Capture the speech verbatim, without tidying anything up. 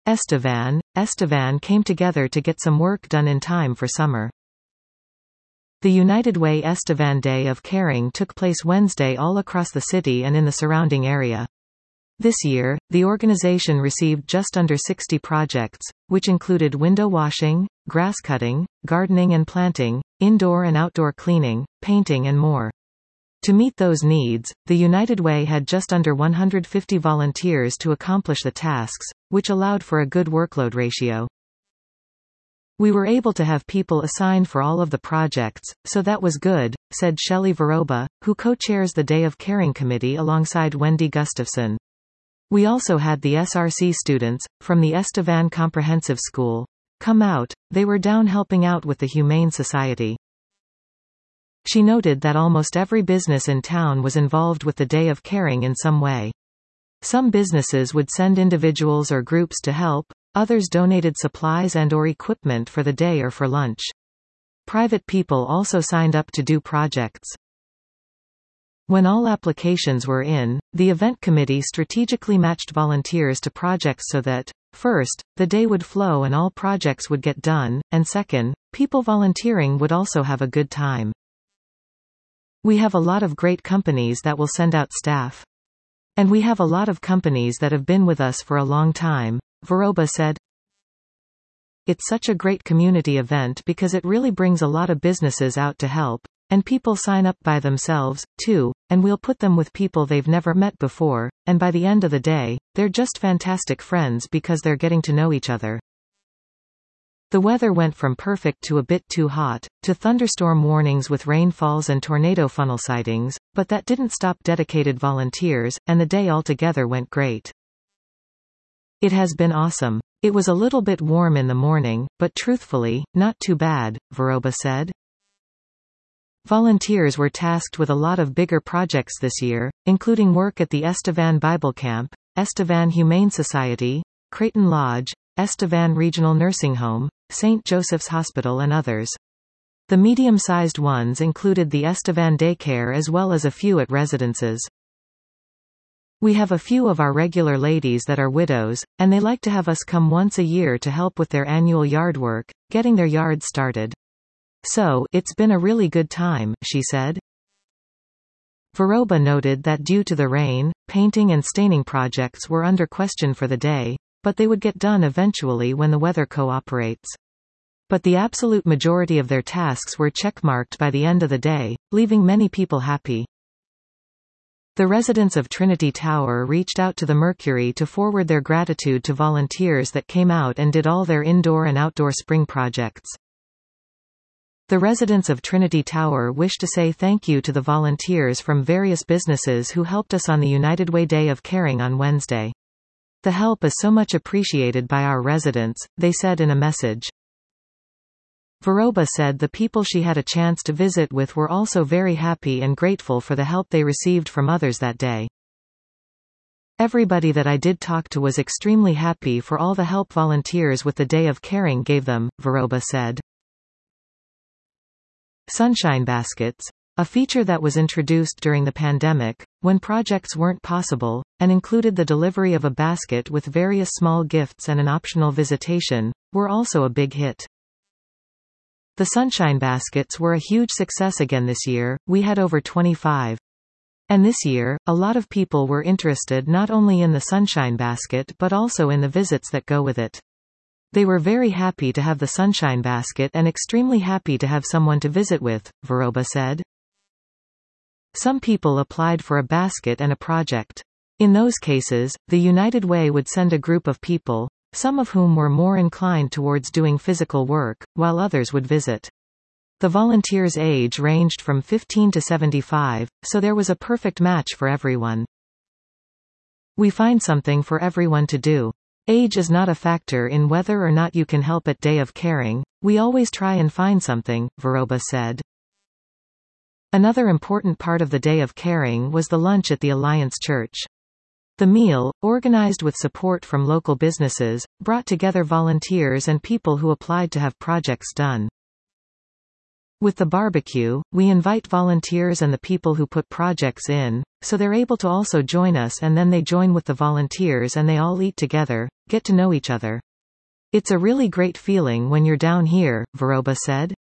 Estevan, Estevan came together to get some work done in time for summer. The United Way Estevan Day of Caring took place Wednesday all across the city and in the surrounding area. This year, the organization received just under sixty projects, which included window washing, grass cutting, gardening and planting, indoor and outdoor cleaning, painting and more. To meet those needs, the United Way had just under one hundred fifty volunteers to accomplish the tasks, which allowed for a good workload ratio. We were able to have people assigned for all of the projects, so that was good, said Shelley Varoba, who co-chairs the Day of Caring Committee alongside Wendy Gustafson. We also had the S R C students, from the Estevan Comprehensive School, come out. They were down helping out with the Humane Society. She noted that almost every business in town was involved with the Day of Caring in some way. Some businesses would send individuals or groups to help, others donated supplies and or equipment for the day or for lunch. Private people also signed up to do projects. When all applications were in, the event committee strategically matched volunteers to projects so that, first, the day would flow and all projects would get done, and second, people volunteering would also have a good time. We have a lot of great companies that will send out staff. And we have a lot of companies that have been with us for a long time, Varoba said. It's such a great community event because it really brings a lot of businesses out to help, and people sign up by themselves, too, and we'll put them with people they've never met before, and by the end of the day, they're just fantastic friends because they're getting to know each other. The weather went from perfect to a bit too hot, to thunderstorm warnings with rainfalls and tornado funnel sightings, but that didn't stop dedicated volunteers, and the day altogether went great. It has been awesome. It was a little bit warm in the morning, but truthfully, not too bad, Varoba said. Volunteers were tasked with a lot of bigger projects this year, including work at the Estevan Bible Camp, Estevan Humane Society, Creighton Lodge, Estevan Regional Nursing Home, Saint Joseph's Hospital and others. The medium-sized ones included the Estevan Daycare as well as a few at residences. We have a few of our regular ladies that are widows, and they like to have us come once a year to help with their annual yard work, getting their yard started. So, it's been a really good time, she said. Varoba noted that due to the rain, painting and staining projects were under question for the day, but they would get done eventually when the weather cooperates. But the absolute majority of their tasks were checkmarked by the end of the day, leaving many people happy. The residents of Trinity Tower reached out to the Mercury to forward their gratitude to volunteers that came out and did all their indoor and outdoor spring projects. The residents of Trinity Tower wish to say thank you to the volunteers from various businesses who helped us on the United Way Day of Caring on Wednesday. The help is so much appreciated by our residents, they said in a message. Varoba said the people she had a chance to visit with were also very happy and grateful for the help they received from others that day. Everybody that I did talk to was extremely happy for all the help volunteers with the Day of Caring gave them, Varoba said. Sunshine Baskets, a feature that was introduced during the pandemic, when projects weren't possible, and included the delivery of a basket with various small gifts and an optional visitation, were also a big hit. The Sunshine Baskets were a huge success again this year, we had over twenty-five. And this year, a lot of people were interested not only in the Sunshine Basket but also in the visits that go with it. They were very happy to have the Sunshine Basket and extremely happy to have someone to visit with, Varoba said. Some people applied for a basket and a project. In those cases, the United Way would send a group of people, some of whom were more inclined towards doing physical work, while others would visit. The volunteers' age ranged from fifteen to seventy-five, so there was a perfect match for everyone. We find something for everyone to do. Age is not a factor in whether or not you can help at Day of Caring, we always try and find something, Varoba said. Another important part of the Day of Caring was the lunch at the Alliance Church. The meal, organized with support from local businesses, brought together volunteers and people who applied to have projects done. With the barbecue, we invite volunteers and the people who put projects in, so they're able to also join us, and then they join with the volunteers and they all eat together, get to know each other. It's a really great feeling when you're down here, Varoba said.